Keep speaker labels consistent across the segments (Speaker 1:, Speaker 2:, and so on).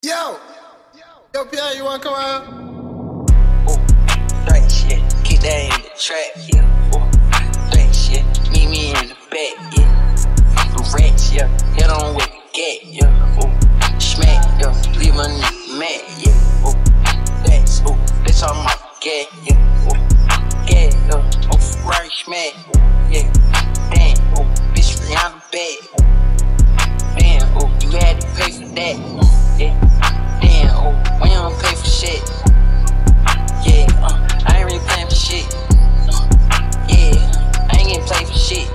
Speaker 1: Yo, Pierre, you wanna come out?
Speaker 2: Ooh, that shit, keep that in the trap, yeah. Ooh, that shit, meet me in the back, yeah. The rats, yeah, hit on with the gat, yeah. Ooh, smack, yeah, leave a nigga mad, yeah. Ooh, that's all my gat, yeah. Ooh, gat, yeah, oh, Ferrari smack, ooh, yeah. Damn, ooh, bitch, Rihanna bad, ooh. Damn, ooh, you had to pay for that, yeah. Damn, oh, when you don't pay for shit. Yeah, I ain't really playing for shit. Yeah, I ain't getting played for shit.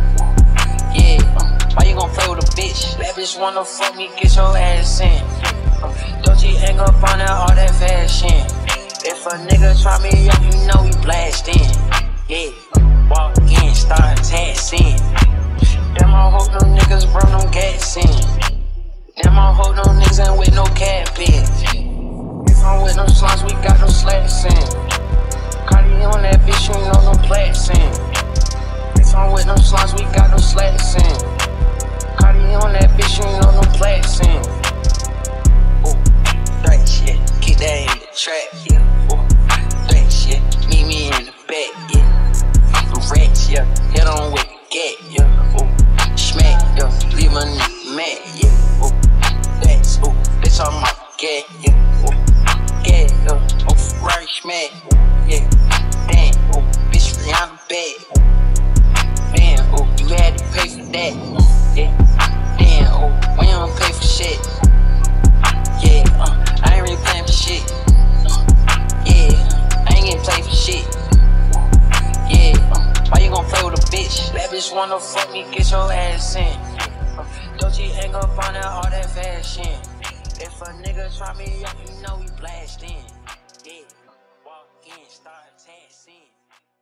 Speaker 2: Yeah, why you gon' play with a bitch? That bitch wanna fuck me, get your ass in. Don't you hang up on that, all that fashion. If a nigga try me up, you know we blast in. Yeah, walk in, start taxing. Damn, I hope them niggas burn them gas in. Damn, I hope them niggas ain't with no cap in. If I'm with no slums, we got no slacks in. Cardi on that bitch, you know no plats in. If I'm with no slums, we got no slacks in. Cardi on that bitch, you know no plats in. Ooh, that shit, keep that in the trap, yeah. Ooh, that shit, meet me in the back, yeah. The rats, yeah, hit on with the gat, yeah. Ooh, smack, yeah, leave a nigga mad, yeah. That's all my gat, yeah. Ooh, gat, yeah. Oh, Ferrari smack, ooh, yeah. Damn, oh, bitch, Rihanna bad, ooh. Damn, oh, you had to pay for that, yeah. Damn, oh, when you don't pay for shit. Yeah, I ain't really playing for shit. Yeah, I ain't getting played for shit. Yeah, why you gon' play with a bitch? That bitch wanna fuck me, get your ass in. Don't you hang up on that, all that fashion. If a nigga try me up, you know we blast in. Yeah, walk in, start taxing.